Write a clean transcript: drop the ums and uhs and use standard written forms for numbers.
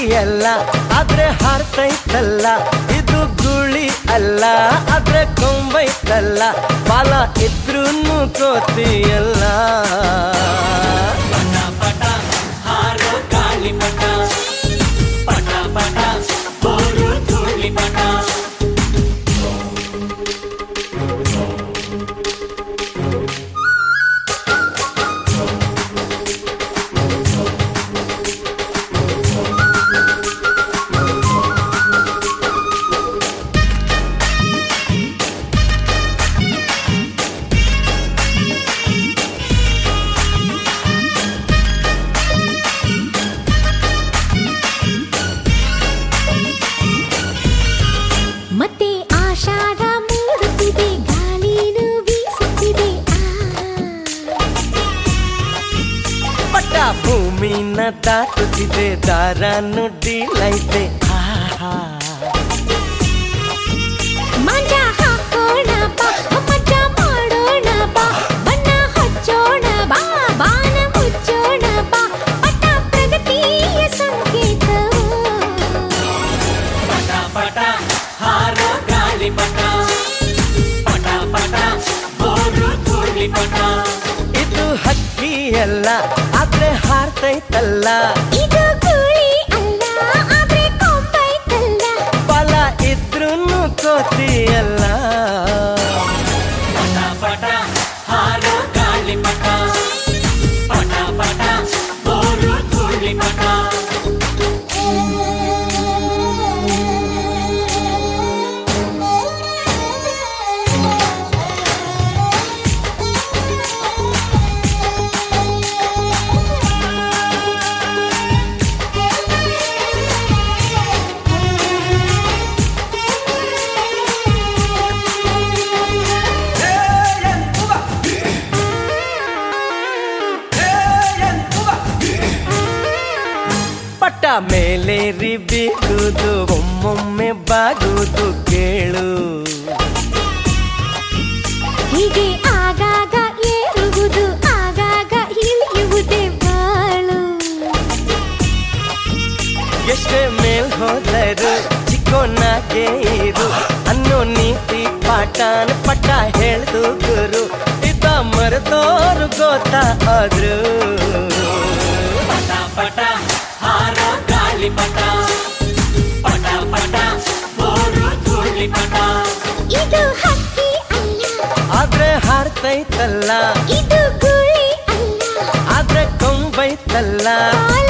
ಅಲ್ಲ ಆದ್ರೆ ಹಾರ್ತೈತಲ್ಲ ಇದು ಗುಳಿ ಅಲ್ಲ ಆದ್ರೆ ಕೊಂಬೈತಲ್ಲ ಬಾಲ ಇದ್ರೂನು ಕೋತಿಯಲ್ಲ ಪಟ ಪಟ ಹಾರೋ ಗಾಳಿ ಪಟ ಪಟ ಪಟ ಬೋರು ಧೂಳಿ ಪಟ ಮತ್ತೆ ಆಷಾಢ ಮೂಡುತ್ತಿದೆ ಗಾಳಿನೂ ಬೀಸುತ್ತಿದೆ ಪಟ್ಟ ಭೂಮಿನ ದಾಟುತ್ತಿದೆ ದಾರ ನುಡ್ಡಿಲೈತೆ ಮಂಜ ಹಾಕೋಣ ಬಾ ಮಜ ಮಾಡೋಣ ಬಾ ಬಣ್ಣ ಹಚ್ಚೋಣ ಬಾ ಬಾನ ಮುಚ್ಚೋಣ ಬಾ ಪಟ ಪ್ರಗತಿಯ ಸಂಕೇತವು ಪಟ ಪಟ ಹಾರೋ ಗಾಳಿ ಪಟ ಪಟ ಪಟ ಬೋರು ಧೂಳಿ ಪಟ ಇದು ಹಕ್ಕಿಯಲ್ಲ ಆದ್ರೆ ಹಾರ್ತೈತಲ್ಲ ಇದು ಗುಳಿ ಅಲ್ಲ ಆದ್ರೆ ಕೊಂಬೈತಲ್ಲ ಬಲ ಇದ್ರೂನು ಕೋತಿಯಲ್ಲ ಪಟ ಪಟ ಹಾರೋ ಗಾಳಿ ಪಟ ಪಟ ಪಟ ಬೋರು ಧೂಳಿ ಪಟ ಪಟ್ಟ ಮೇಲೇರಿ ಬೀಗುದು ಒಮ್ಮೊಮ್ಮೆ ಬಾಗುದು ಕೇಳು ಹೀಗೆ ಆಗಾಗ ಏರುವುದು ಆಗಾಗ ಇಳಿಯುವುದೇ ಬಾಳು ಎಷ್ಟೇ ಮೇಲ್ ಹೋದರು ಚಿಕ್ಕೋನಾಗೆ ಇರು ಅನ್ನೋ ನೀತಿ ಪಾಠನ ಪಟ್ಟ ಹೇಳ್ದು ಗುರು ಇದ್ದ ಮರೆತೋರು ಗೊತ್ತಾ ಆದ್ರು ಪಟ ಪಟ ಹಾರೋ ಗಾಳಿ ಪಟ ಪಟ ಪಟ ಬೋರು ಧೂಳಿ ಪಟ ಇದು ಹಕ್ಕಿ ಅಲ್ಲ ಆದ್ರೆ ಹಾರ್ತೈತಲ್ಲ ಇದು ಗುಳಿ ಅಲ್ಲ ಆದ್ರೆ ಕೊಂಬೈತಲ್ಲ ಬಾಲ